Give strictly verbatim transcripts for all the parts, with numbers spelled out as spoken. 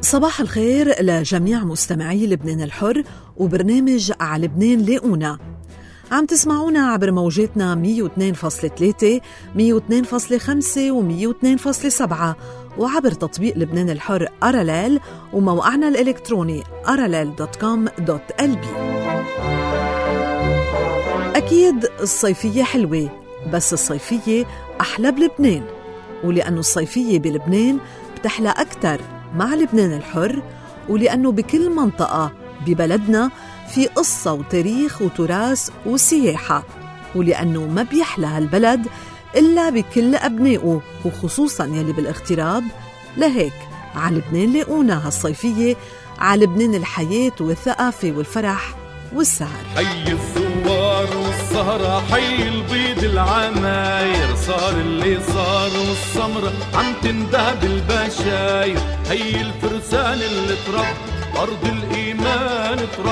صباح الخير لجميع مستمعي لبنان الحر وبرنامج على لبنان لاقونا. عم تسمعونا عبر موجاتنا مية واثنين فاصلة ثلاثة مية واثنين فاصلة خمسة و مية واثنين فاصلة سبعة وعبر تطبيق لبنان الحر أراليل وموقعنا الإلكتروني أراليل دوت كوم دوت إل بي. أكيد الصيفية حلوة، بس الصيفية أحلى بلبنان، ولأنه الصيفية بلبنان بتحلى أكتر مع لبنان الحر، ولأنه بكل منطقة ببلدنا في قصة وتاريخ وتراث وسياحة، ولأنه ما بيحلى هالبلد إلا بكل أبنائه وخصوصاً يلي بالاغتراب. لهيك على لبنان لاقونا هالصيفية، على لبنان الحياة والثقافة والفرح والسهر. حي الزوار والسهرة، حي البيض العماير، صار اللي صار والسمرة عم تندهب البشاير، حي الفرسان اللي ترب أرض الإيمان ترب،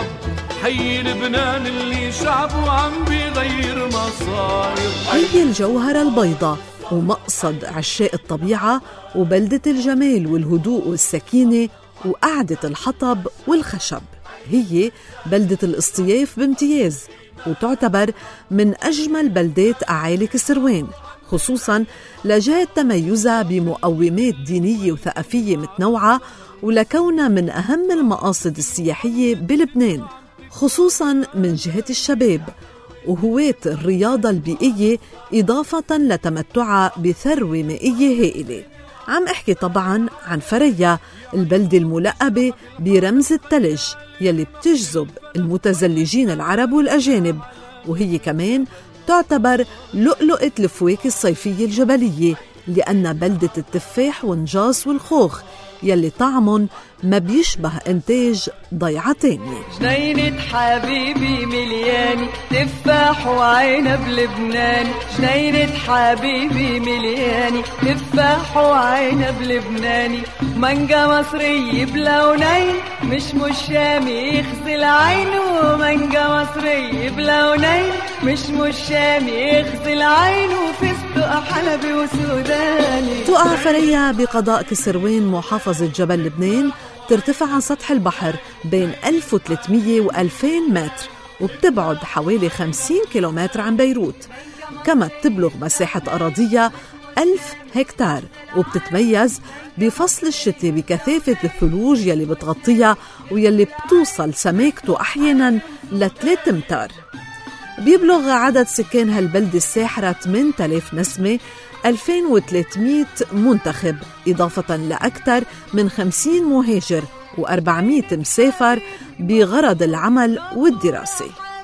حي لبنان اللي شعبه عم بيغير مصاير. هي الجوهرة البيضاء ومقصد عشاق الطبيعة وبلدة الجمال والهدوء والسكينة وقعدة الحطب والخشب. هي بلدة الاصطياف بامتياز، وتعتبر من أجمل بلدات أعالي كسروان، خصوصاً لجهة تميزها بمقومات دينية وثقافية متنوعة، ولكونها من أهم المقاصد السياحية بلبنان، خصوصاً من جهة الشباب وهواة الرياضة البيئية، إضافة لتمتعها بثروة مائية هائلة. عم أحكي طبعاً عن فريا، البلدة الملقبة برمز الثلج يلي بتجذب المتزلجين العرب والأجانب، وهي كمان تعتبر لؤلؤة الفواكه الصيفية الجبلية، لأن بلدة التفاح والنجاص والخوخ يلي طعمهم ما بيشبه إنتاج ضيعة تانية. جنينة حبيبي ملياني تفاح وعنب لبناني، جنينة حبيبي ملياني تفاح وعنب لبناني، مانجا مصري بلونين مش مشامي يخزي العين، ومانجا مصري بلونين مش مشامي يخزي العين، وفستق حلبي وسوداني. تقع فريا بقضاء كسروان محافظة جبل لبنان، ترتفع عن سطح البحر بين ألف وثلاثمية وألفين متر، وبتبعد حوالي خمسين كيلومتر عن بيروت. كما تبلغ مساحة أراضية ألف هكتار، وبتتميز بفصل الشتاء بكثافة الثلوج يلي بتغطيها ويلي بتوصل سماكته أحياناً لثلاثة أمتار. بيبلغ عدد سكان هالبلدة الساحرة ثمانية آلاف نسمة، ألفين وثلاثمية منتخب، إضافة لأكثر من خمسين مهاجر وأربعمية مسافر بغرض العمل والدراسة.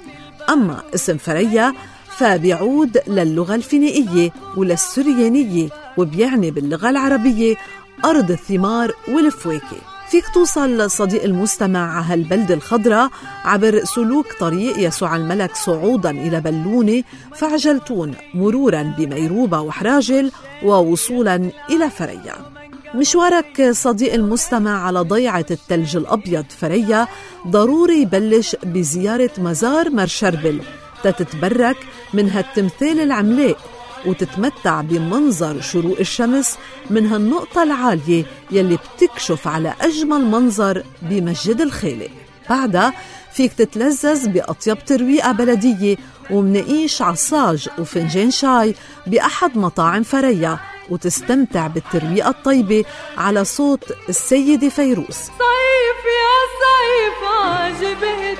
أما اسم فريا فبيعود للغة الفينيقية وللسريانية، وبيعني باللغة العربية أرض الثمار والفواكه. فيك توصل صديق المستمع على هالبلدة الخضراء عبر سلوك طريق يسوع الملك صعودا إلى بلونة فعجلتون، مرورا بميروبة وحراجل، ووصولا إلى فريا. مشوارك صديق المستمع على ضيعة الثلج الأبيض فريا ضروري يبلش بزيارة مزار مرشربل تتتبرك من هالتمثال العملاق، وتتمتع بمنظر شروق الشمس من هالنقطة العالية يلي بتكشف على أجمل منظر بمسجد الخالق. بعدها فيك تتلذذ بأطيب ترويقة بلدية ومنقيش عصاج وفنجان شاي بأحد مطاعم فريا، وتستمتع بالترويقة الطيبة على صوت السيدة فيروز. صيف يا صيف عجبت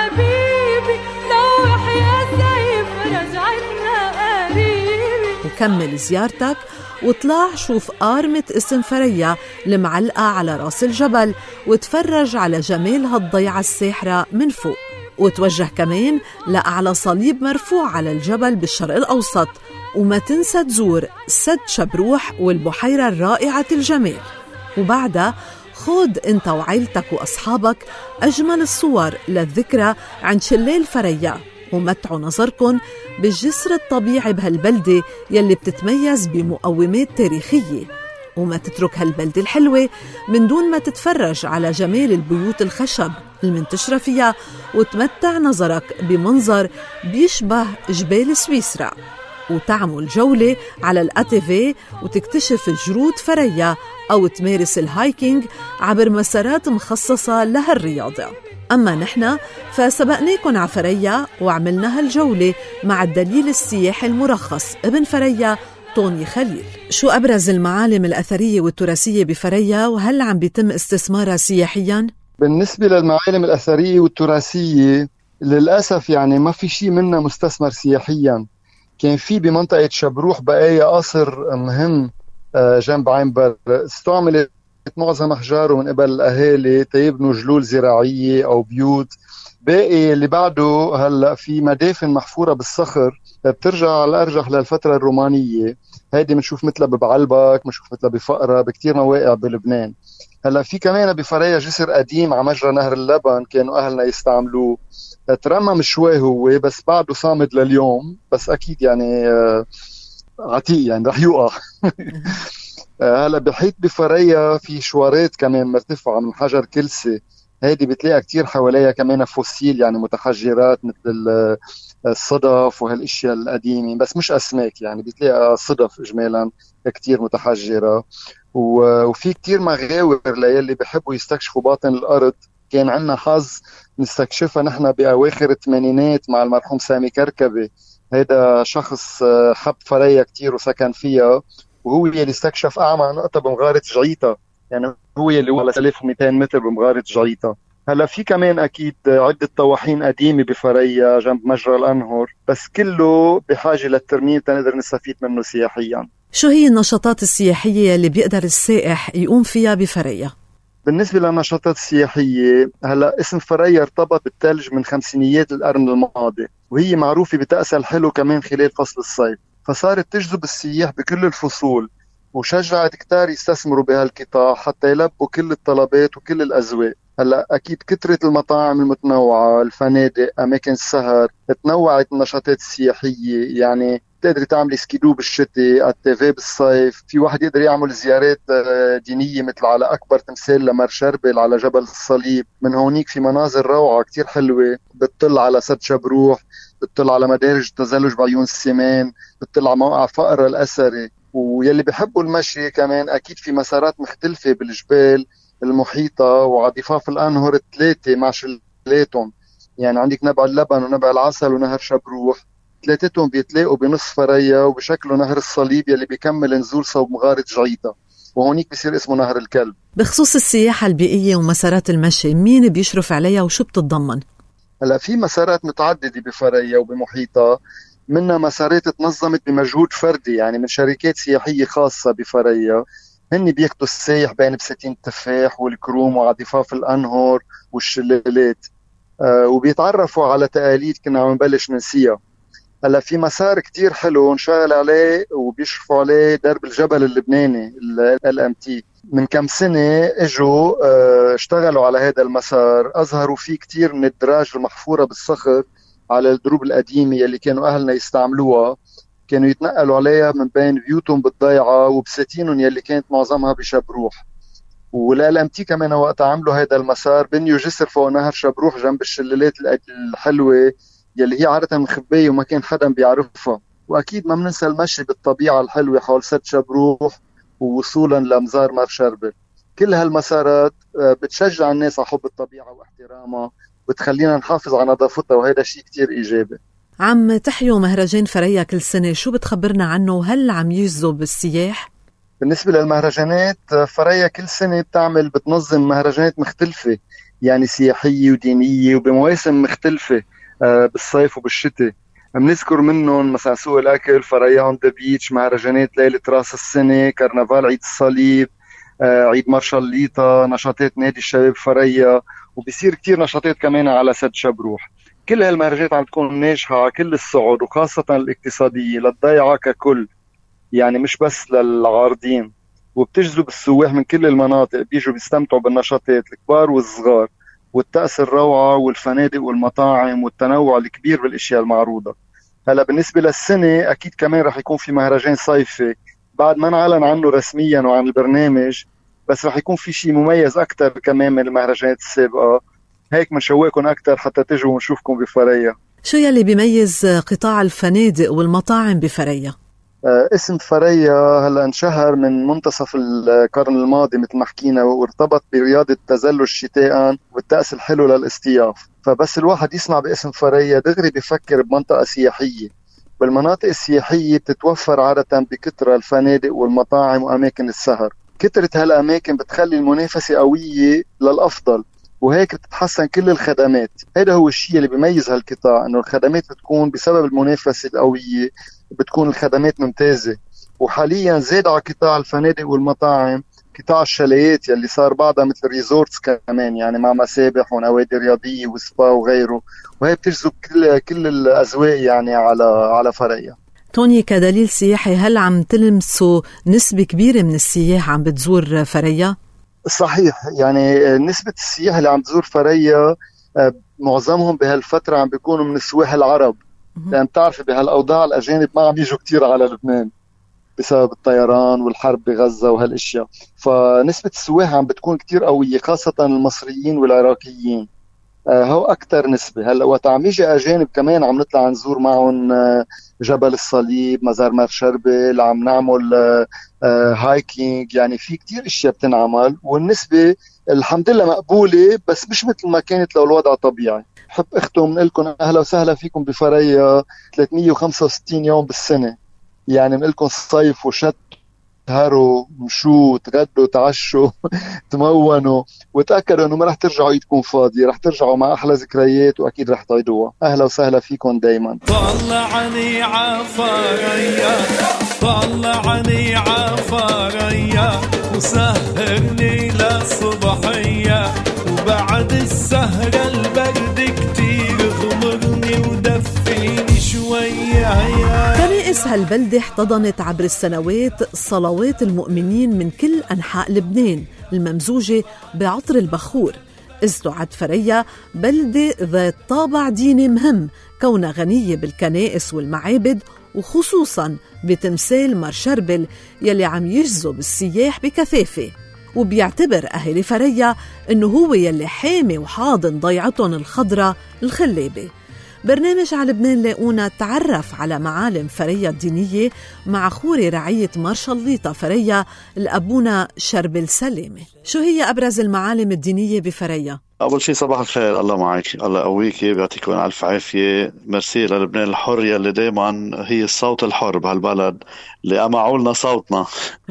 حبيبي، لوح يا سيف رجعتنا قريبي. وكمل زيارتك وطلع شوف قارمة اسم فريا المعلقة على راس الجبل، وتفرج على جمال هالضيعة الساحرة من فوق، وتوجه كمان لأعلى صليب مرفوع على الجبل بالشرق الأوسط، وما تنسى تزور سد شبروح والبحيرة الرائعة الجمال. وبعدها خود انت وعيلتك وأصحابك أجمل الصور للذكرى عند شلال فريا، ومتعوا نظركن بالجسر الطبيعي بهالبلدة يلي بتتميز بمقومات تاريخية. وما تترك هالبلدة الحلوة من دون ما تتفرج على جمال البيوت الخشب المنتشرة فيها، وتمتع نظرك بمنظر بيشبه جبال سويسرا. وتعمل جولة على الأتيفي وتكتشف جرود فريا أو تمارس الهايكينج عبر مسارات مخصصة لهالرياضة. أما نحن فسبقناكم على فريا وعملنا هالجولة مع الدليل السياحي المرخص ابن فريا طوني خليل. شو أبرز المعالم الأثرية والتراثية بفريا وهل عم بيتم استثمارها سياحياً؟ بالنسبة للمعالم الأثرية والتراثية للأسف يعني ما في شيء منها مستثمر سياحياً. كان في بمنطقة شبروح بقايا قصر مهم جنب عين استعملت معظم أحجاره من قبل الأهالي تيبنوا جلول زراعية أو بيوت. باقي اللي بعده هلأ في مدافن محفورة بالصخر بترجع على الأرجح للفترة الرومانية. هيدي بنشوف مثلها ببعلبك، بنشوف مثلها بفقرة، بكتير مواقع بلبنان. هلأ في كمان بفريا جسر قديم على مجرى نهر اللبن كانوا أهلنا يستعملوه. ترمم شوي هو بس بعده صامد لليوم، بس أكيد يعني عتيق يعني رح يوقع. هلا بحيث بفريا في شوارات كمان مرتفعة من حجر كلسي، هيدي بتلاقي كتير حواليها كمان فوسيل يعني متحجرات مثل الصدف وهالاشياء القديمة، بس مش أسماك يعني بتلاقي صدف إجمالا كتير متحجرة. وفي كتير مغاور ليلي بيحبوا يستكشفوا باطن الأرض. كان عنا حظ نستكشفها نحن بأواخر الثمانينات مع المرحوم سامي كركبي. هيدا شخص حب فريا كتير وسكن فيها، وهو يلي استكشف أعمى نقطة بمغارة جعيطة، يعني هو يلي على ألف ومئتين متر بمغارة جعيطة. هلا في كمان أكيد عدة طواحين قديمة بفريا جنب مجرى الأنهر، بس كله بحاجة للترميم تنقدر نستفيد منه سياحيا. شو هي النشاطات السياحية اللي بيقدر السائح يقوم فيها بفريا؟ بالنسبة للنشاطات السياحية هلا اسم فريا ارتبط بالثلج من خمسينيات القرن الماضي، وهي معروفة بتأسها الحلو كمان خلال فصل الصيف، فصارت تجذب السياح بكل الفصول وشجعت كتار يستثمروا بهالقطاع حتى يلبوا كل الطلبات وكل الأذواق. هلا أكيد كثرة المطاعم المتنوعة، الفنادق، أماكن السهر، تنوعت النشاطات السياحية. يعني تقدري تعملي سكيدو بالشتاء، التيفي بالصيف، في واحد يقدر يعمل زيارات دينية مثل على أكبر تمثال لمر شربل على جبل الصليب. من هونيك في مناظر روعة كتير حلوة بتطل على سد شبروح، بتطل على مدارج التزلج بعيون السمان، بتطل على موقع فقرة الأثري. ويلي بيحبوا المشي كمان أكيد في مسارات مختلفة بالجبال المحيطة وعلى ضفاف الأنهر الثلاثة مع شلاتهم. يعني عندك نبع اللبن ونبع العسل ونهر شبروح، ثلاثتهم بيتلاقوا بنص فريا وبشكلوا نهر الصليب يلي بيكمل نزول صوب مغارة جعيطة، وهونيك بيصير اسمه نهر الكلب. بخصوص السياحة البيئية ومسارات المشي مين بيشرف عليها وشو بتتضمن؟ هلا في مسارات متعددة بفريا وبمحيطها، منها مسارات تنظمت بمجهود فردي يعني من شركات سياحية خاصة بفريا، هن بياخدوا السايح بين بساتين التفاح والكروم وعلى ضفاف الأنهر والشلالات، آه وبيتعرفوا على تقاليد كنا عم نبلش ننسيها. هلا في مسار كتير حلو نشغل عليه وبيشرفوا عليه درب الجبل اللبناني ال إم تي. من كم سنة اجوا اه اشتغلوا على هذا المسار، اظهروا فيه كتير من الدراج المحفورة بالصخر على الدروب القديمة يلي كانوا اهلنا يستعملوها، كانوا يتنقلوا عليها من بين بيوتهم بالضيعة وبساتينهم يلي كانت معظمها بشبروح. والال ام تي كمان وقت عملوا هذا المسار بنيوا جسر فوق نهر شبروح جنب الشلالات الحلوة يلي هي عادة مخبية وما كان حدا بيعرفها. واكيد ما بننسى المشي بالطبيعة الحلوة حول سد شبروح ووصولا لمزار مر شربل. كل هالمسارات بتشجع الناس على حب الطبيعة واحترامها، بتخلينا نحافظ على نظافتها، وهذا شيء كتير إيجابي. عم تحيوا مهرجان فريا كل سنة، شو بتخبرنا عنه وهل عم يجذب السياح؟ بالنسبة للمهرجانات فريا كل سنة بتعمل بتنظم مهرجانات مختلفة يعني سياحية ودينية وبمواسم مختلفة بالصيف وبالشتاء. بنذكر منهم مثلا سوق الأكل، فريا اون ذا بيتش، مهرجانات ليلة راس السنة، كرنفال عيد الصليب، عيد مارشاليطة، نشاطات نادي الشباب فريا، وبيصير كتير نشاطات كمان على سد شبروح. كل هالمهرجانات عم تكون ناجحة على كل الصعود وخاصة الاقتصادية للضيعة ككل، يعني مش بس للعارضين، وبتجذب السواح من كل المناطق بيجوا بيستمتعوا بالنشاطات الكبار والصغار والطقس الروعة والفنادق والمطاعم والتنوع الكبير بالاشياء المعروضة. هلا بالنسبة للسنة اكيد كمان رح يكون في مهرجان صيفي بعد ما نعلن عنه رسميا وعن البرنامج، بس رح يكون في شيء مميز اكتر كمان من المهرجانات السابقة، هيك منشوقكم اكتر حتى تجوا ونشوفكم بفريا. شو يلي بيميز قطاع الفنادق والمطاعم بفريا؟ اسم فريا هلا انشهر من منتصف القرن الماضي مثل ما حكينا، وارتبط برياضة تزلج شتاء والتأس الحلو للاصطياف. فبس الواحد يسمع باسم فريا دغري بيفكر بمنطقة سياحية. بالمناطق السياحية بتتوفر عادة بكثرة الفنادق والمطاعم وأماكن السهر. كثرة هالأماكن بتخلي المنافسة قوية للأفضل، وهيك بتتحسن كل الخدمات. هذا هو الشيء اللي بيميز هالقطاع، انه الخدمات بتكون بسبب المنافسة القوية بتكون الخدمات ممتازة. وحاليا زاد على قطاع الفنادق والمطاعم قطاع الشاليات يلي صار بعضها مثل ريزورتس كمان، يعني مع مسابح ونوادي رياضية وسبا وغيره، وهي بتجذب كل كل الأذواق يعني على على فريا. توني، كدليل سياحي هل عم تلمسوا نسبة كبيرة من السياح عم بتزور فريا؟ صحيح، يعني نسبة السياح اللي عم تزور فريا معظمهم بهالفترة عم بيكونوا من السواح العرب، لأن بتعرف بهالأوضاع الأجانب ما عم يجوا كتير على لبنان بسبب الطيران والحرب بغزة وهالاشياء. فنسبة السواح عم بتكون كتير قوية، خاصة المصريين والعراقيين. هو أكتر نسبة. هلا وقت عم يجي أجانب كمان عم نطلع نزور معهم جبل الصليب، مزار مار شربل، عم نعمل هايكينج، يعني في كتير اشياء بتنعمل، والنسبة الحمد لله مقبولة، بس مش مثل ما كانت لو الوضع طبيعي. بحب اختم لكم اهلا وسهلا فيكم بفريا ثلاثمية وخمسة وستين يوم بالسنة، يعني نقلكم صيف وشت تهروا مشوا تغدوا تعشوا تمونوا، وتأكدوا انه ما رح ترجعوا ايدكم فاضية، رح ترجعوا مع احلى ذكريات واكيد رح تعيدوها. اهلا وسهلا فيكم دايما. طلعني عفاريا طلعني عفاريا وسهرني للصبحية، وبعد السهرة البرد كتير غمرني ودفيني شوية. كنائس هالبلدة احتضنت عبر السنوات صلوات المؤمنين من كل أنحاء لبنان الممزوجة بعطر البخور، إذ تعد فريا بلدة ذات طابع ديني مهم كونها غنية بالكنائس والمعابد، وخصوصاً بتمثال مار شربل يلي عم يجذب السياح بكثافة. وبيعتبر أهل فريا إنه هو يلي حامي وحاضن ضيعتهم الخضرة الخلابة. برنامج على لبنان لاقونا تعرف على معالم فريا الدينية مع خوري رعية مارشالليطة فريا الأبونا شربل سلامة. شو هي أبرز المعالم الدينية بفريا؟ أول شيء صباح الخير، الله معك، الله قويك، بيعطيكم ألف عافية. مرسي للبنان الحر يلي دايما هي الصوت الحر بهالبلد، اللي أمعوا لنا صوتنا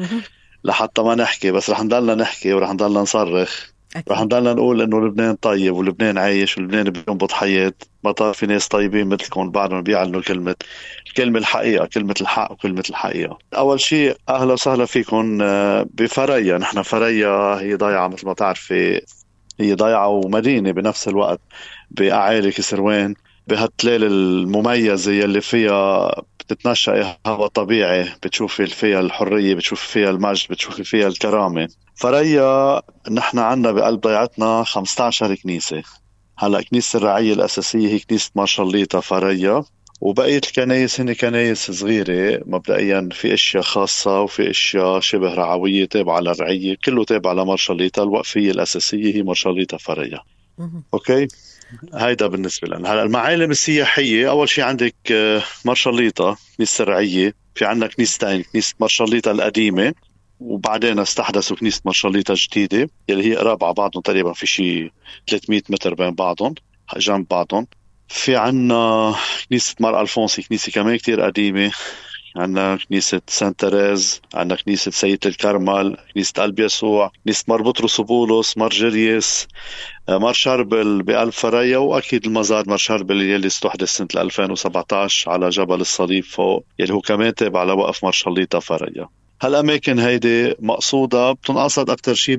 لحتى ما نحكي، بس رح نضلنا نحكي ورح نضلنا نصرخ. رح نضلنا نقول إنه لبنان طيب ولبنان عايش ولبنان بينبض حياة. ما في ناس طيبين مثلكم بعدهم بيعلنوا كلمة كلمة الحقيقة، كلمة الحق وكلمة الحقيقة. أول شيء أهلا وسهلا فيكم بفريا. نحن فريا هي ضايعة مثل ما تعرفي، هي ضايعة ومدينة بنفس الوقت بأعالي كسروان، بهالتلال المميزة يلي فيها بتتنشأ هوا طبيعي، بتشوفي فيها الحرية، بتشوفي فيها المجد، بتشوفي فيها الكرامة. فريا نحن عنا بقلب ضيعتنا خمسة عشر كنيسة. هلأ كنيسة الرعية الأساسية هي كنيسة مارشالليطة فريا، وبقية الكنايس هن كنايس صغيرة. مبدئيا في اشياء خاصة وفي اشياء شبه رعوية تابعة للرعية، كله تابع لمارشالليطة. الوقفية الأساسية هي مارشالليطة فريا. اوكي، هيدا بالنسبة لنا. هلا المعالم السياحية، أول شيء عندك مارشالليطة كنيسة الرعية، في عنا كنيستين، كنيسة مارشالليطة القديمة وبعدين استحدثوا كنيسة مارشالليطة جديدة يلي هي قراب على بعضهم تقريبا، في شيء ثلاثمية متر بين بعضهم جنب بعضهم. في عنا كنيسة مار ألفونسي، كنيسة كمان كتير قديمة. عنا كنيسة سانت تيريز، عنا كنيسة سيدة الكرمل، كنيسة قلب يسوع، كنيسة مار بطرس وبولس، مار جريس، مار شربل بقلب فريا، وأكيد المزار مار شربل يلي استحدث سنة ألفين وسبعة عشر على جبل الصليب فوق، يلي هو كمان تابع على وقف مارشالليطة فريا. هالأماكن هيدي مقصودة بتنقصد أكتر شيء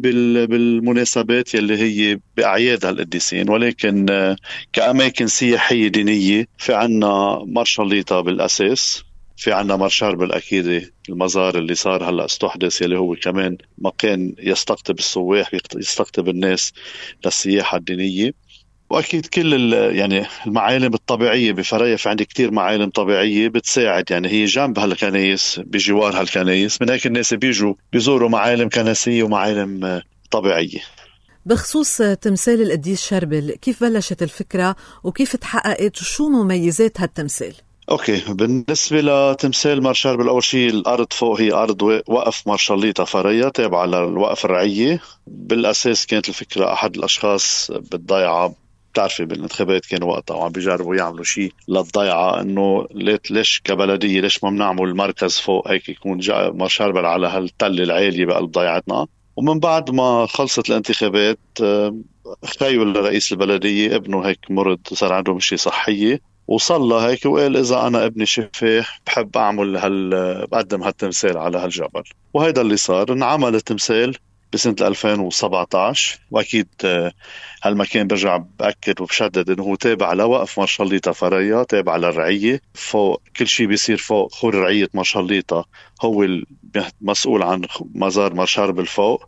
بالمناسبات يلي هي بأعياد هالقديسين، ولكن كأماكن سياحية دينية في عنا مارشالليطة بالأساس، في عنا مار شربل أكيد المزار اللي صار هلأ استحدث يلي هو كمان مكان يستقطب السواح، يستقطب الناس للسياحة الدينية. وأكيد كل يعني المعالم الطبيعية بفريا، في عندي كتير معالم طبيعية بتساعد، يعني هي جنب هالكنايس بجوار هالكنايس، من هيك الناس بيجوا بيزوروا معالم كنسية ومعالم طبيعية. بخصوص تمثال القديس شربل، كيف بلشت الفكرة وكيف تحققت وشو مميزات هالتمثال؟ اوكي، بالنسبة لتمثال مار شربل، أول شيء الأرض فوق هي أرض وقف مارشاليطة فرية تابعة للوقف الرعية. بالأساس كانت الفكرة أحد الأشخاص بالضيعة، بتعرفي بالانتخابات كانوا وقتها وعم بيجربوا يعملوا شيء للضيعة، إنه ليش كبلدية ليش ما بنعمل المركز فوق هيك يكون مار شربل على هالتل العالية بقلب ضيعتنا. ومن بعد ما خلصت الانتخابات خيول لرئيس البلدية ابنه هيك مرض وصار عنده مشي صحية، وصلى هيك وقال إذا أنا ابني شفاه بحب أعمل هال بقدم هالتمثال على هالجبل. وهيدا اللي صار، انعمل التمثال بسنة ألفين وسبعة عشر. وأكيد هالمكان برجع بأكد وبشدد إنه هو تابع لوقف مارشاليطة فرية، تابع للرعية. فوق كل شيء بيصير فوق خور رعية مارشاليطة هو المسؤول عن مزار مار شربل فوق،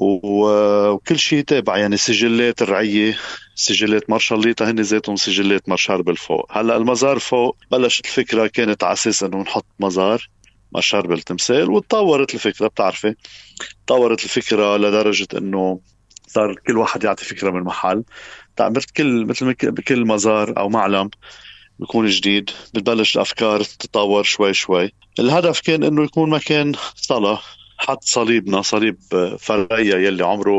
وكل شيء تابع يعني سجلات الرعية، سجلات مارشاليطة هن ذاتهم سجلات مار شربل فوق. هلأ المزار فوق بلشت الفكرة كانت على أساس إنه نحط مزار مار شربل تمثال، وتطورت الفكرة. بتعرفي تطورت الفكرة لدرجة إنه صار كل واحد يعطي فكرة من محل. تعملت كل مثل بكل مزار أو معلم بيكون جديد بتبلش الأفكار تتطور شوي شوي. الهدف كان إنه يكون مكان صلاة. حط صليبنا صليب فريا يلي عمره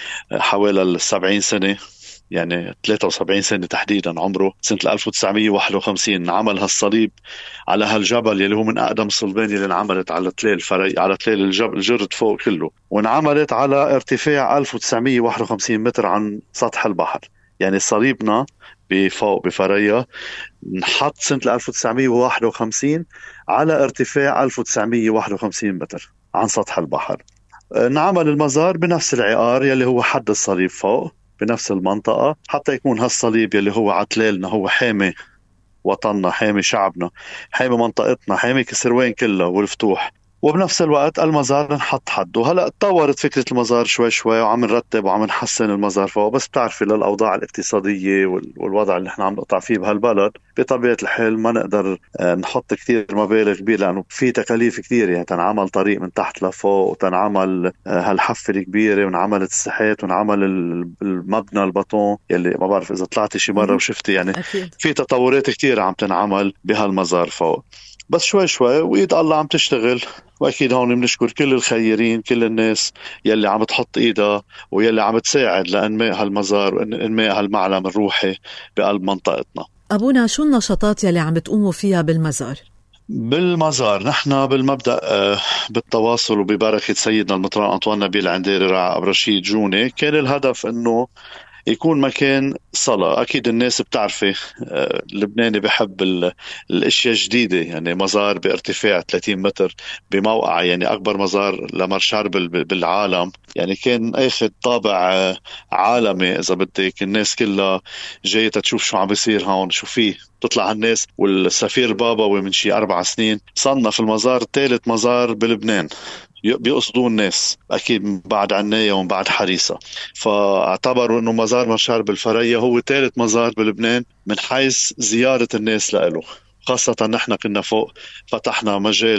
حوالي السبعين سنة، يعني ثلاثة وسبعين سنة تحديدا عمره، سنة ألف وتسعمية وواحد وخمسين عمل هالصليب على هالجبل يلي هو من أقدم الصلبان يلي انعملت على تلال فري على تلال الجبل الجرد فوق كله، وانعملت على ارتفاع ألف وتسعمية وواحد وخمسين متر عن سطح البحر. يعني صليبنا بفوق بفريا نحط سنة ألف وتسعمية وواحد وخمسين على ارتفاع ألف وتسعمية وواحد وخمسين متر عن سطح البحر. نعمل المزار بنفس العقار يلي هو حد الصليب فوق بنفس المنطقة، حتى يكون هالصليب يلي هو عتلالنا، هو حامي وطننا، حامي شعبنا، حامي منطقتنا، حامي كسروين كلها والفتوح. وبنفس الوقت المزار نحط حد. وهلأ تطورت فكرة المزار شوي شوي وعم نرتب وعم نحسن المزار فوق، بس بتعرفي للأوضاع الاقتصادية والوضع اللي احنا عم نقطع فيه بهالبلد بطبيعة الحال ما نقدر نحط كتير مبالغ كبيرة، لأنه في تكاليف كتير. يعني تنعمل طريق من تحت لفوق، وتنعمل هالحفة الكبيرة، ونعمل الساحات، ونعمل المبنى البطون يلي ما بعرف إذا طلعتي شي مرة وشفتي. يعني في تطورات كتير عم تنعمل بهالمزار فوق، بس شوي شوي وإيد الله عم تشتغل. وأكيد هون بنشكر كل الخيرين، كل الناس يلي عم تحط إيدها ويلي عم تساعد لإنماء هالمزار وإنماء هالمعلم الروحي بقلب منطقتنا. أبونا، شو النشاطات يلي عم تقوموا فيها بالمزار؟ بالمزار نحن بالمبدأ بالتواصل وببركة سيدنا المطران أنطوان نبيل عنديري راعي أبو رشيد جوني، كان الهدف إنه يكون مكان صلاة. أكيد الناس بتعرفي اللبناني بحب الأشياء جديدة، يعني مزار بارتفاع ثلاثين متر بموقع يعني أكبر مزار لمار شربل بالعالم، يعني كان أخذ طابع عالمي إذا بدك. الناس كلها جاية تشوف شو عم بيصير هون، شو فيه. تطلع الناس، والسفير بابوي من شي أربع سنين صنف المزار ثالث مزار بلبنان بيقصدون الناس، أكيد بعد عناية ومن بعد حريصة. فاعتبروا أنه مزار مار شربل الفرية هو ثالث مزار بلبنان من حيث زيارة الناس لإله. خاصة نحن كنا فوق فتحنا مجال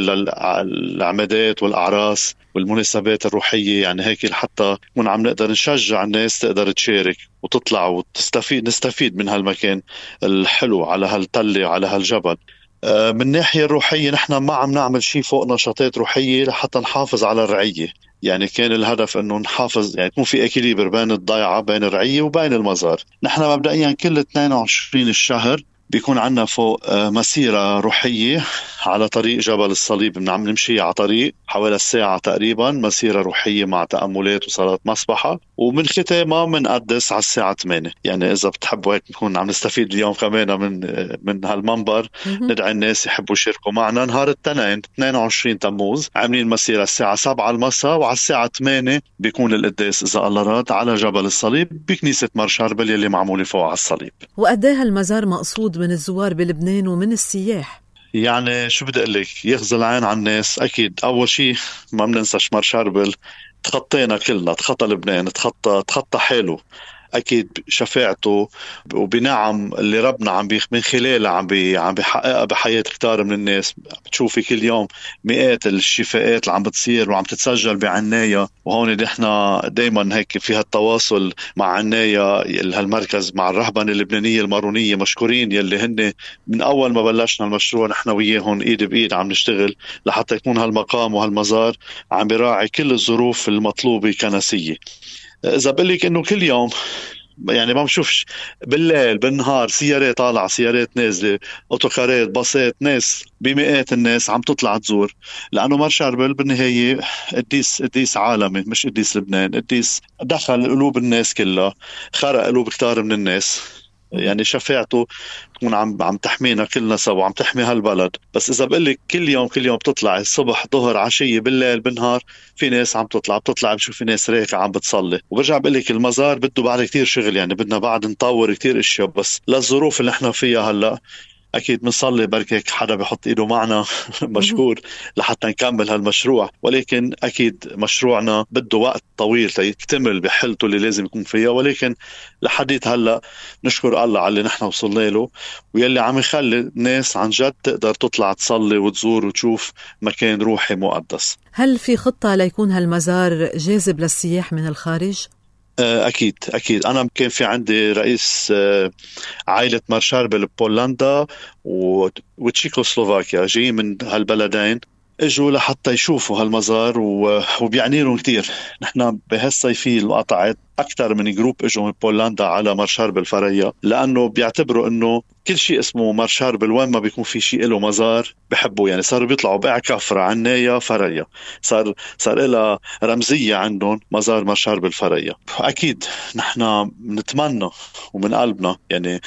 للعمادات والأعراس والمناسبات الروحية، يعني هيك حتى من عم نقدر نشجع الناس تقدر تشارك وتطلع وتستفيد نستفيد من هالمكان الحلو على هالتلة على هالجبل. من الناحية الروحية نحن ما عم نعمل شيء فوق نشاطات روحية لحتى نحافظ على الرعية. يعني كان الهدف انه نحافظ، يعني يكون في اكيليبر بين الضيعة بين الرعية وبين المزار. نحن مبدئيا كل اثنين وعشرين الشهر بيكون عنا فوق مسيرة روحية على طريق جبل الصليب. بنعم نمشي على طريق حوالي الساعة تقريبا، مسيرة روحية مع تأملات وصلاة مسبحة، ومن ختامها منقدس على الساعة ثمانية. يعني إذا بتحبوا هيك نكون عم نستفيد اليوم كمان من من هالمنبر، ندعي الناس يحبوا يشاركوا معنا. نهار الاثنين اثنين وعشرين تموز عاملين مسيرة الساعة سبعة المساء، وعلى الساعة ثمانية بيكون القداس إذا الله راد على جبل الصليب بكنيسة مار شربل يلي معمولة فوق على الصليب. وقديه هالمزار مقصود من الزوار بلبنان ومن السياح؟ يعني شو بدي أقول لك، يغزل العين عن الناس. أكيد أول شيء ما بننساش مار شربل، تخطينا كلنا، تخطى لبنان، تخطى تخطى حاله. أكيد شفاعته وبنعم اللي ربنا عم بيخ من خلالها عم بي عم بيحققها بحياة كتار من الناس. بتشوفي كل يوم مئات الشفاءات اللي عم بتصير وعم تتسجل بعناية، وهون نحن دايما هيك في هالتواصل مع عناية هالمركز مع الرهبنة اللبنانية المارونية مشكورين، يلي هن من أول ما بلشنا المشروع نحن وياهم إيد بإيد عم نشتغل لحتى يكون هالمقام وهالمزار عم بيراعي كل الظروف المطلوبة كنسية. إذا بقلك إنه كل يوم يعني ما بشوفش بالليل بالنهار سيارات طالعة سيارات نازلة أوتوكارات باصات ناس بمئات الناس عم تطلع تزور، لأنه مار شربل بالنهاية قديس قديس عالمي مش قديس لبنان، قديس دخل قلوب الناس كلها، خرق قلوب كتار من الناس. يعني شفاعته تكون عم عم تحمينا كلنا سوا، عم تحمي هالبلد. بس إذا بقلك كل يوم كل يوم بتطلع الصبح ظهر عشية بالليل بالنهار في ناس عم تطلع بتطلع بشوف في ناس راكعة عم بتصلي. وبرجع بقلك المزار بده بعد كتير شغل، يعني بدنا بعد نطور كتير اشياء، بس للظروف اللي احنا فيها هلأ أكيد بنصلي بركك حدا بيحط إيده معنا مشكور لحتى نكمل هالمشروع. ولكن أكيد مشروعنا بده وقت طويل يكتمل بحلته اللي لازم يكون فيها، ولكن لحديت هلأ نشكر الله على اللي نحن وصلنا له، ويلي عم يخلي الناس عن جد تقدر تطلع تصلي وتزور وتشوف مكان روحي مقدس. هل في خطة ليكون هالمزار جاذب للسياح من الخارج؟ أكيد أكيد. أنا كان في عندي رئيس عائلة مار شربل ببولندا وتشيكوسلوفاكيا جاي من هالبلدين، اجوا لحتى يشوفوا هالمزار وبيعني لهم كتير. نحن بهالصيفية القطعت أكثر من جروب اجوا من بولندا على مار شربل فريا، لأنه بيعتبروا إنه كل شيء اسمه مار شربل وين ما بيكون في شيء له مزار بحبوه. يعني صاروا بيطلعوا بقى كفرة عناية فريا، صار صار لها رمزية عندهم مزار مار شربل فريا. أكيد نحن نتمنى ومن قلبنا يعني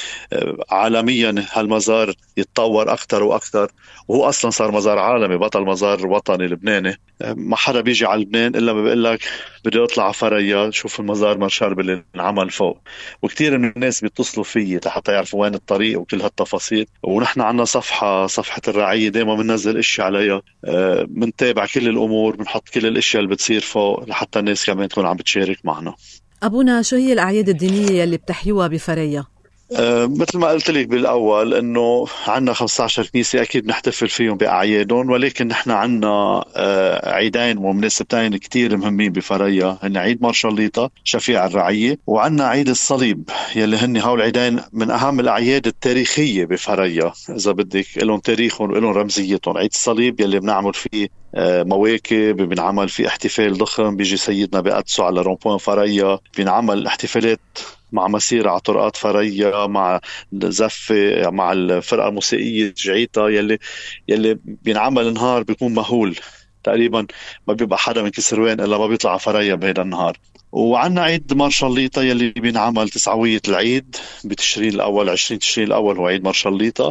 عالميا هالمزار يتطور أكتر وأكتر، وهو أصلا صار مزار عالمي، بطل مزار وطني لبناني. ما حدا بيجي على لبنان إلا ما بيقول لك بدي أطلع فريا شوف المزار مار شربل اللي انعمل فوق. وكتير من الناس بيتصلوا فيي حتى يعرفوا وين الطريق وكل هالتفاصيل. ونحن عنا صفحة صفحة الرعية دايما بننزل اشي عليها، بنتابع كل الأمور، بنحط كل الاشياء اللي بتصير فوق لحتى الناس كمان تكون عم بتشارك معنا. أبونا، شو هي الأعياد الدينية اللي بتحيوها بفريا؟ أه مثل ما قلت لك بالأول إنه عنا خمسة عشر كنيسة أكيد نحتفل فيهم بأعيادهم، ولكن نحن عنا أه عيدين ومناسبتين كتير مهمين بفريا، هن عيد مارشاليطة شفيع الرعية، وعنا عيد الصليب، يلي هن هول العيدين من أهم الأعياد التاريخية بفريا إذا بدك، لهم تاريخهم ولهم رمزيتهم. عيد الصليب يلي بنعمل فيه أه مواكب، بنعمل فيه احتفال ضخم، بيجي سيدنا بقدسه على رومبوان فريا، بنعمل احتفالات مع مسيرة على طرقات فريا، مع زفة، مع الفرقة الموسيقية جعيتا يلي يلي بينعمل نهار بيكون مهول تقريبا، ما بيبقى حدا من كسروان إلا ما بيطلع فريا بهذا النهار. وعنا عيد مارشاليطة يلي بينعمل تسعوية العيد بتشرين الأول، عشرين تشرين الأول هو عيد مارشاليطة.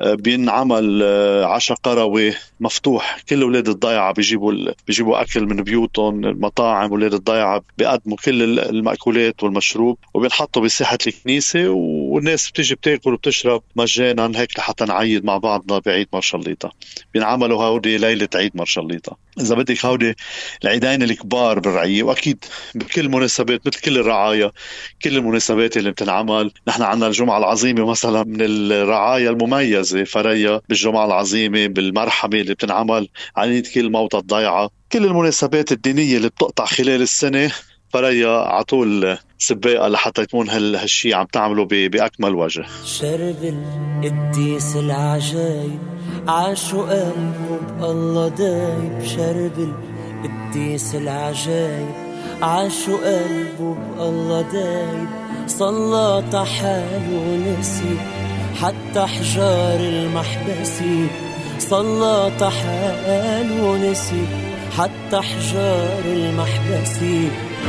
بينعمل عشاء قروي مفتوح، كل ولاد الضيعة بيجيبوا بيجيبوا أكل من بيوتهم، المطاعم ولاد الضيعة بيقدموا كل المأكولات والمشروب وبينحطوا بساحة الكنيسة، والناس بتيجي بتاكل وبتشرب مجانا هيك لحتى نعيد مع بعضنا بعيد مارشاليطة. بينعملوا هودي ليلة عيد مارشاليطة. إذا بدك هودي العيدين الكبار بالرعية، وأكيد بكل المناسبات مثل كل الرعاية، كل المناسبات اللي بتنعمل. نحن عنا الجمعة العظيمة مثلا من الرعاية المميزة فريا، بالجمعة العظيمة بالمرحمة اللي بتنعمل عنيد كل موتى الضيعة، كل المناسبات الدينية اللي بتقطع خلال السنة فريا عطول سباقة لحتى يكون هالشي عم تعمله بأكمل وجه. شرب القديس العجايب عاشوا قلبه بالله دايب، شرب القديس العجايب عاشوا قلبه بالله دايب، صلى حاله ونسي حتى حجار المحبسي، صلى حاله ونسي حتى حجار المحبسي،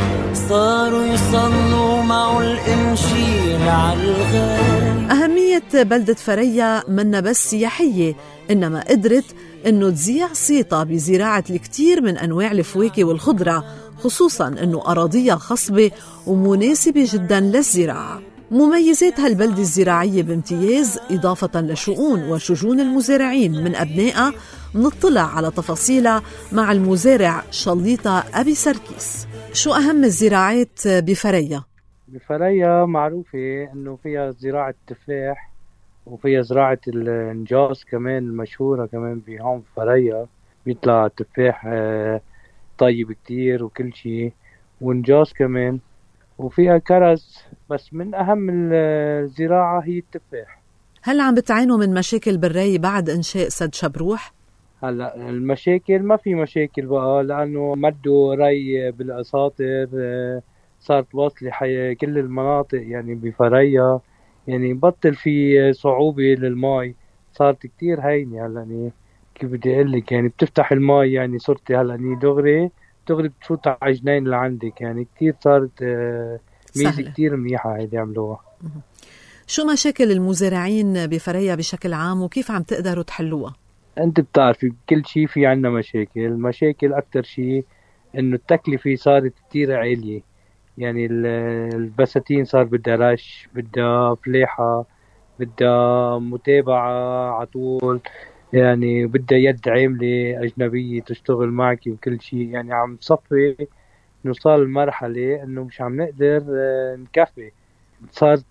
صاروا يصلوا معه الإنجيل على الغايب. أهمية بلدة فريا منا بس سياحية، إنما قدرت إنه تذيع صيتها بزراعة الكثير من أنواع الفواكه والخضرة، خصوصاً إنه أراضيها خصبة ومناسبة جداً للزراعة. مميزات هالبلدة الزراعية بامتياز، إضافة لشؤون وشجون المزارعين من أبنائها. نطلع على تفاصيلها مع المزارع شليطة أبي سركيس. شو أهم الزراعات بفريا؟ بفريا معروفة إنه فيها زراعة تفاح وفيها زراعة النجاص كمان المشهورة كمان بهون بفريا، بيطلع تفاح طيب كتير وكل شيء، ونجاص كمان، وفيها كرز، بس من أهم الزراعة هي التفاح. هل عم بتعانوا من مشاكل بالري بعد إنشاء سد شبروح؟ هلا المشاكل ما في مشاكل بقى، لأنه مدوا ري بالأساطر، صارت واصلة حي كل المناطق يعني بفريا، يعني بطل في صعوبة للماء، صارت كتير هينة. هلا كيف بدي أقول لك، يعني بتفتح الماء يعني صرت هلا دغري دغري بتفوت على الجنين اللي عندك، يعني كتير صارت ميزة كتير منيحة هيدي عملوها. شو مشاكل المزارعين بفريا بشكل عام وكيف عم تقدروا تحلوها؟ أنت بتعرفي كل شيء في عنا مشاكل، مشاكل أكتر شيء إنه التكلفة صارت كتير عالية، يعني البساتين صار بدها رش، بدها فلاحة، بدها متابعة عطول، يعني بدها يد عاملة أجنبية تشتغل معك وكل شيء، يعني عم تصفي نوصل المرحلة إنه مش عم نقدر نكفي، صارت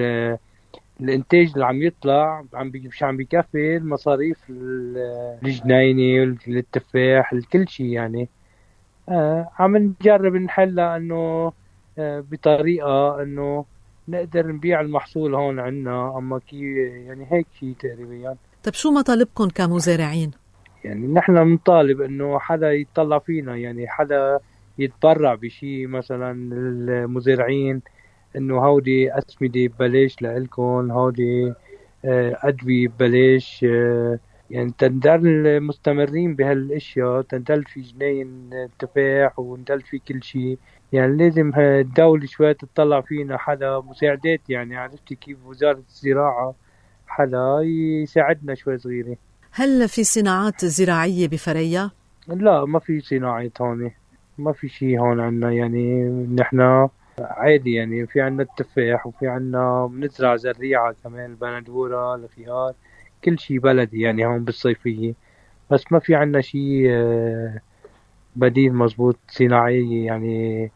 الانتاج اللي عم يطلع عم مش عم بيكفي المصاريف الجنينة للتفاح لكل شيء، يعني آه عم نجرب نحلها انه آه بطريقة انه نقدر نبيع المحصول هون عنا، اما كي يعني هيك شيء تقريبا يعني. طيب شو مطالبكم كمزارعين؟ يعني نحن بنطالب انه حدا يتطلع فينا، يعني حدا يتبرع بشيء، مثلا المزارعين انه هودي اسمدة ببلاش لإلكن، هودي ادوية ببلاش، يعني تندل مستمرين بهالاشياء، تندل في جنين تفاح وندل في كل شيء، يعني لازم الدولة شوية تطلع فينا، حدا مساعدات، يعني عرفتي كيف وزارة الزراعة حدا يساعدنا شوي صغيرة. هل في صناعات زراعية بفريا؟ لا ما في صناعات هون، ما في شيء هون عنا، يعني نحن عادي، يعني في عنا التفاح وفي عنا بنزرع زريعة كمان، البندورة، الخيار، كل شيء بلدي يعني هون بالصيفية، بس ما في عنا شيء بديل مزبوط صناعية، يعني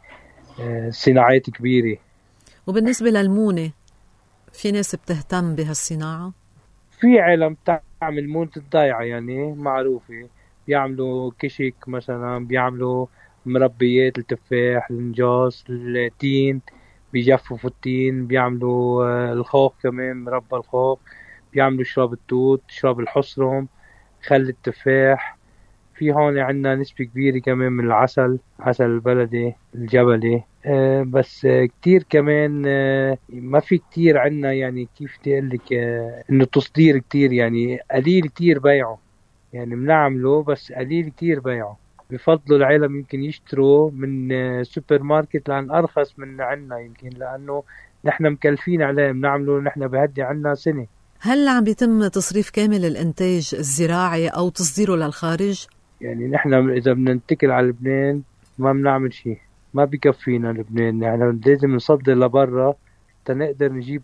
صناعات كبيرة. وبالنسبة للمونة في ناس بتهتم بهالصناعة؟ في عالم تعمل مونة الضيعة، يعني معروفة، بيعملوا كشك مثلا، بيعملوا مربيات التفاح، النجاص، التين، بيجففوا التين، بيعملوا الخوخ كمان، مربى الخوخ، بيعملوا شراب التوت، شراب الحصرم، خل التفاح. في هون عندنا نسبة كبيرة كمان من العسل، عسل البلدي الجبلي، أه بس كتير كمان أه ما في كتير عندنا، يعني كيف تقلك أه انه تصدير كتير، يعني قليل كتير بيعه، يعني بنعمله بس قليل كتير بيعه، بفضلوا العالم يمكن يشتروا من سوبر ماركت لأن أرخص من عنا، يمكن لأنه نحن مكلفين عليه، بنعمله نحن بهدي عنا سنة. هل عم بيتم تصريف كامل الإنتاج الزراعي أو تصديره للخارج؟ يعني نحن إذا بدنا نتكل على لبنان ما بنعمل شيء، ما بيكفينا لبنان، نحن لازم نصدر لبرا تنقدر نجيب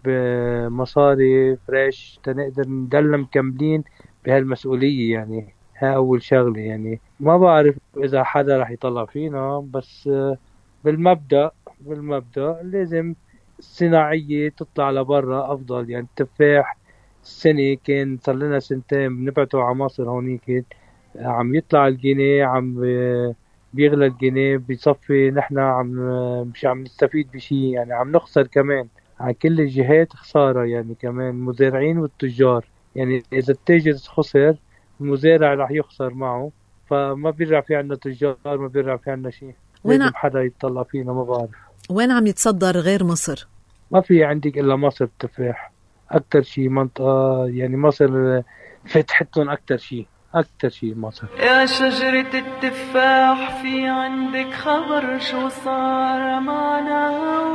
مصاري فريش، تنقدر ندل مكملين بهالمسؤولية، يعني ها أول شغلة. يعني ما بعرف إذا حدا رح يطلع فينا، بس بالمبدأ بالمبدأ لازم الصناعية تطلع لبرا أفضل، يعني التفاح السنة كان صار لنا سنتين بنبعته على مصر، هونيك عم يطلع الجنيه، عم بيغلى الجنيه، بيصفي نحن عم مش عم نستفيد بشي، يعني عم نخسر كمان على كل الجهات، خسارة يعني كمان المزارعين والتجار، يعني إذا التاجر خسر المزارع رح يخسر معه، فما بيرجع في عنا تجار، ما بيرجع في عنا شيء، لازم حدا يتطلع فينا. ما بعرف وين عم يتصدر غير مصر؟ ما في عندك إلا مصر التفاح أكتر شيء، منطقة يعني مصر فتحتهم أكتر شيء، أكتر شيء مصر. يا شجرة التفاح في عندك خبر شو صار معنا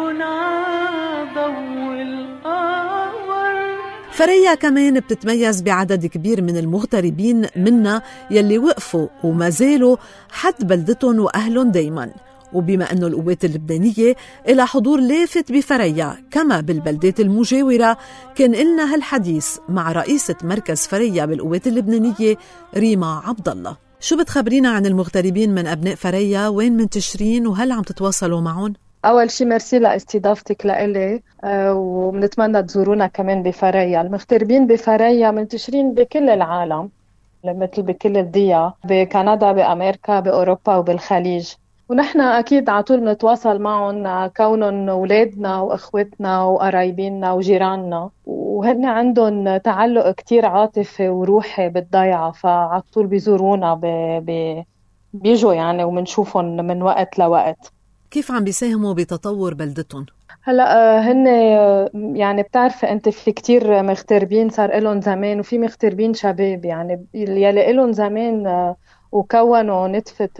ونضوي القمر؟ فريا كمان بتتميز بعدد كبير من المغتربين منا يلي وقفوا وما زالوا حد بلدتهم وأهلهم دايما، وبما أنه القوات اللبنانية إلى حضور لافت بفريا كما بالبلدات المجاورة، كان إلنا هالحديث مع رئيسة مركز فريا بالقوات اللبنانية ريما عبد الله. شو بتخبرينا عن المغتربين من أبناء فريا؟ وين منتشرين وهل عم تتواصلوا معهم؟ أول شي ميرسي لاستضافتك لإلي، أه وبنتمنى تزورونا كمان بفريا. المغتربين بفريا منتشرين بكل العالم، مثل بكل الديا، بكندا، بأمريكا، بأوروبا وبالخليج. ونحن أكيد عطول نتواصل معهم كونهم أولادنا وأخوتنا وقرايبيننا وجيراننا، وهن عندهم تعلق كتير عاطفي وروحي بالضيعة، فعطول بيزورونا ب... ب... بيجوا يعني، ومنشوفهم من وقت لوقت. كيف عم بيساهموا بتطور بلدتهم؟ هلا هن يعني بتعرف انت في كتير مغتربين صار لهم زمان، وفي مغتربين شباب يعني يلي لهم زمان وكونوا نتفة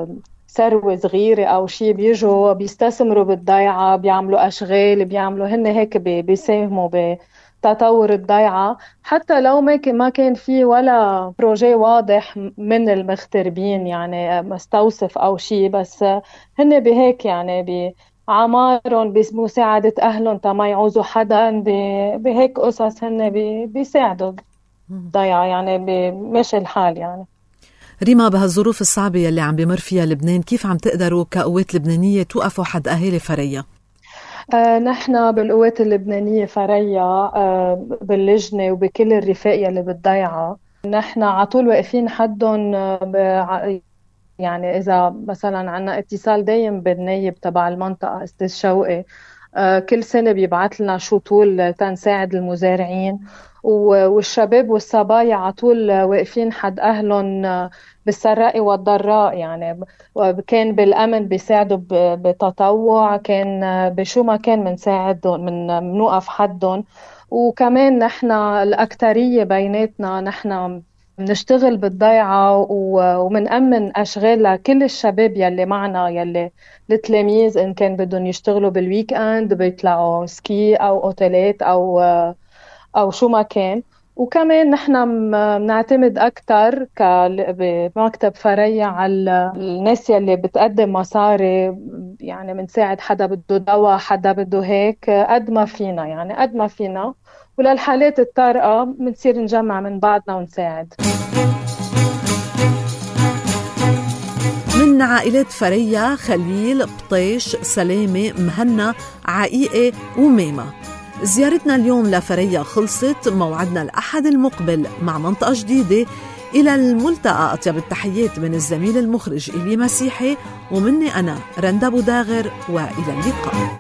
ثروة صغيرة أو شيء، بيجوا بيستثمروا بالضيعة، بيعملوا أشغال، بيعملوا هن هيك بيساهموا بتطور الضيعة، حتى لو ما كان في ولا بروجي واضح من المغتربين يعني مستوصف أو شيء، بس هن بهيك يعني ب عمارهم بمساعدة أهلهم تما يعوزوا حدا، بهيك قصص هن بيساعدوا ضيعة يعني بمشي الحال يعني. ريما، بهالظروف الصعبة يلي عم بمر فيها لبنان، كيف عم تقدروا كقوات لبنانية توقفوا حد أهالي فريا؟ آه نحن بالقوات اللبنانية فريا آه باللجنة وبكل الرفاق يلي بالضيعة، نحن عطول واقفين حدهم آه يعني إذا مثلا عنا اتصال دايم بالنايب تبع المنطقة أستاذ شوقي، آه كل سنة بيبعث لنا شو طول تنساعد المزارعين، والشباب والصبايا عطول واقفين حد أهلهم بالسراء والضراء يعني، كان بالأمن بيساعدوا بتطوع، كان بشو ما كان منساعدهم، من منوقف حدهم. وكمان نحن الأكترية بيناتنا نحن بنشتغل بالضيعة ومنأمن أشغال لكل الشباب يلي معنا، يلي التلاميذ إن كان بدهم يشتغلوا بالويك أند بيطلعوا سكي أو أوتيلات أو أو شو ما كان. وكمان نحن بنعتمد أكتر بمكتب فريا على الناس يلي بتقدم مصاري، يعني بنساعد حدا بده دواء، حدا بده هيك، قد ما فينا يعني قد ما فينا، وللحالات الطارئة بنصير نجمع من بعضنا ونساعد. من عائلات فريا خليل، بطيش، سلامة، مهنا، عقيقة وميمة. زيارتنا اليوم لفريا خلصت، موعدنا الأحد المقبل مع منطقة جديدة. إلى الملتقى، أطيب التحيات من الزميل المخرج إلي مسيحي ومني أنا رندا بوداغر، وإلى اللقاء.